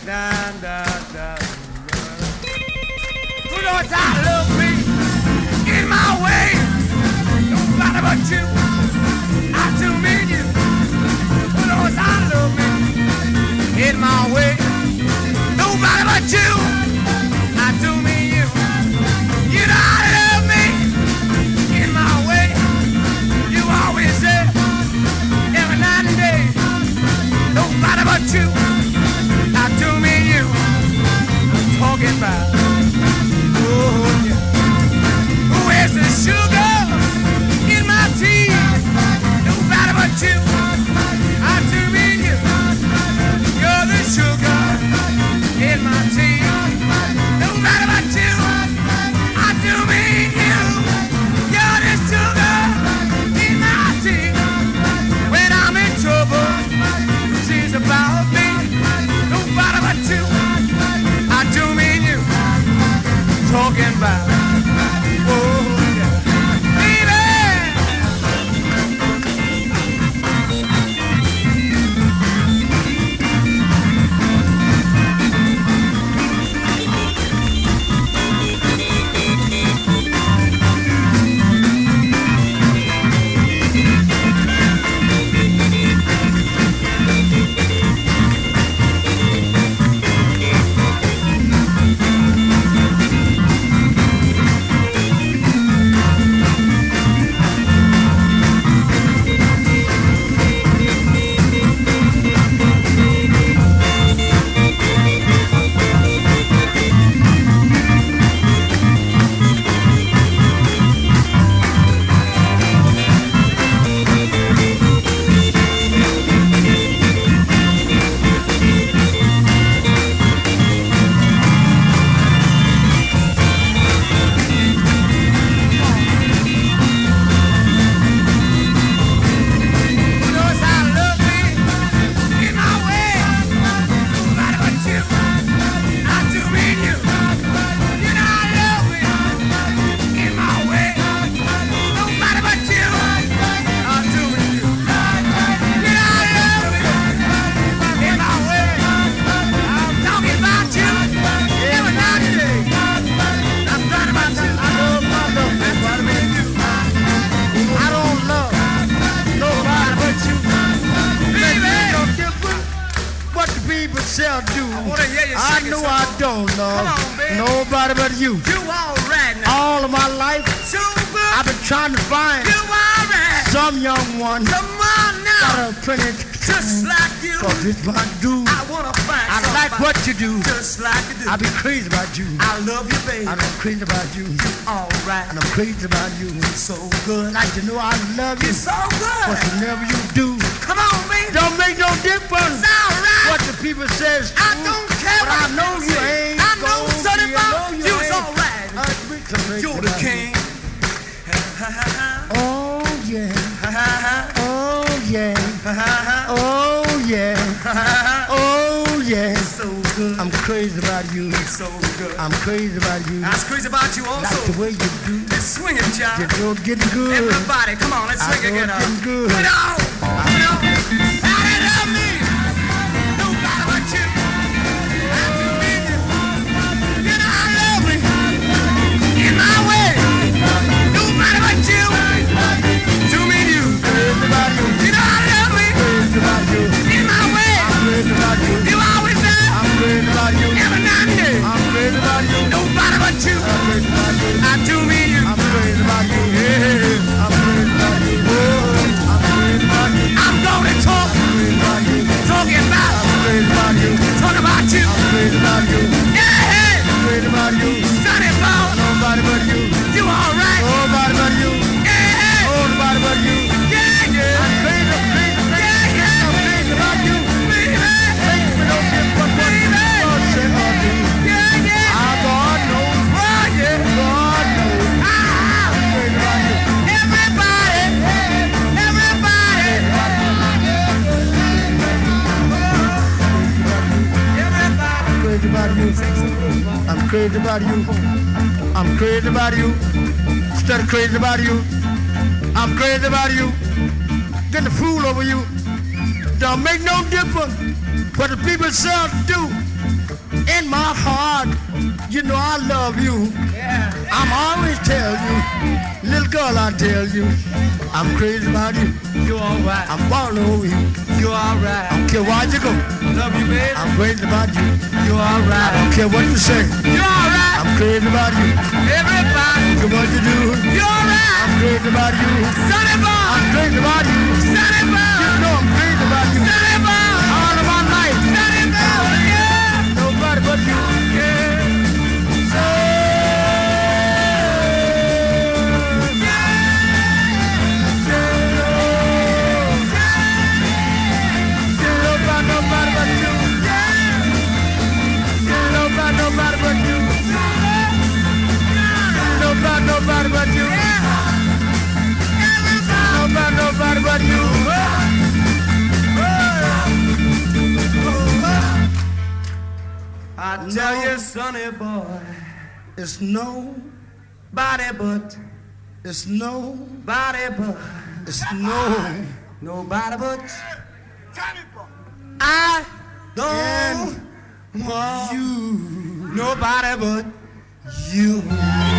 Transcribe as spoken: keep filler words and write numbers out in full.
Da, da, da. Who knows I love me in my way? Nobody but you. I do mean you. Who knows I love me in my way? Nobody but you. I do mean you. You know I love me in my way. You always say every night and day. Nobody but you. I do mean you. I'm talking about. Oh yeah. Who is the sugar in my tea? Nobody but you. I do mean you. You're the sugar in my tea. Nobody but you. I do mean you. You're the sugar in my tea. When I'm in trouble, she's about me. Nobody but you. I do mean you. Talking about. Oh yeah. Baby. Shall do. I, I know I don't know nobody but you. You all right now. All of my life, Super. I've been trying to find you all right. some young one. Come on now. Got a pretty just like you. Cause it's my dude. I wanna find I like what you do. Just like you do. I be crazy about you. I love you, baby. And I'm crazy about you. All right. And I'm crazy about you. So good. Like to know I love you. You're so good. Whatever you do. Come on, baby. Don't make no difference. It's all right. What the people says. I don't care. But I know you ain't. I know something about you. You's all right. You're the king. Oh yeah. Oh yeah. Oh yeah. Oh yeah. So good. I'm crazy about you. So good. I'm crazy about you. I was crazy about you also. Like the way you do. It's swinging, child. You're getting good. Everybody, come on, let's swing again. I'm getting good. Put on. Put on. I love me. Nobody but you. I do mean you. You know I love me. In my way. Nobody but you. Do me you. Crazy about you. You know I love me. Crazy about you. In my way. I'm crazy about you. You always say. I'm crazy about you. Every night and day. I'm crazy about you. Nobody but you. I'm crazy about you. I do mean you. I'm crazy about you. Yeah. I'm crazy about you. Oh, I'm crazy about you. I'm gonna talk. I'm crazy about you. Talking about. I'm crazy about you. Talk about you. I'm crazy about you. Yeah. I'm crazy about you. Sonny Ball. Nobody but you. You all right? Nobody but you. Yeah. Nobody but you. Yeah, yeah. I'm crazy, I'm crazy, crazy. Yeah, yeah. I'm crazy about you. Baby. Make me no difference what God said or do. Yeah, yeah. Ah, God knows. Oh, yeah. God knows. Ah. I'm crazy about you. Everybody. Everybody. Everybody. I'm crazy about you. I'm crazy about you. I'm crazy about you. Instead of crazy about you, I'm crazy about you. Getting the fool over you. Don't make no difference what the people shall do. In my heart, you know I love you. Yeah. I'm always tell you, little girl, I tell you, I'm crazy about you. You alright. I'm falling over you. You alright. I don't care where you go. Love you, baby. I'm crazy about you. You I alright. don't care what you say. You alright. I'm crazy about you. Everybody. I don't care what you do. You alright. I'm crazy about you. Sonny boy. I'm crazy about you. Sonny boy. You know I'm crazy about you. Sonny boy. All of my life. Sonny boy. Yeah. Nobody but you. Yeah. Nobody but you. Nobody, nobody but you. I tell you, sonny boy, it's no, body but, it's no, body but, it's no. nobody but, I don't And want you, nobody but you.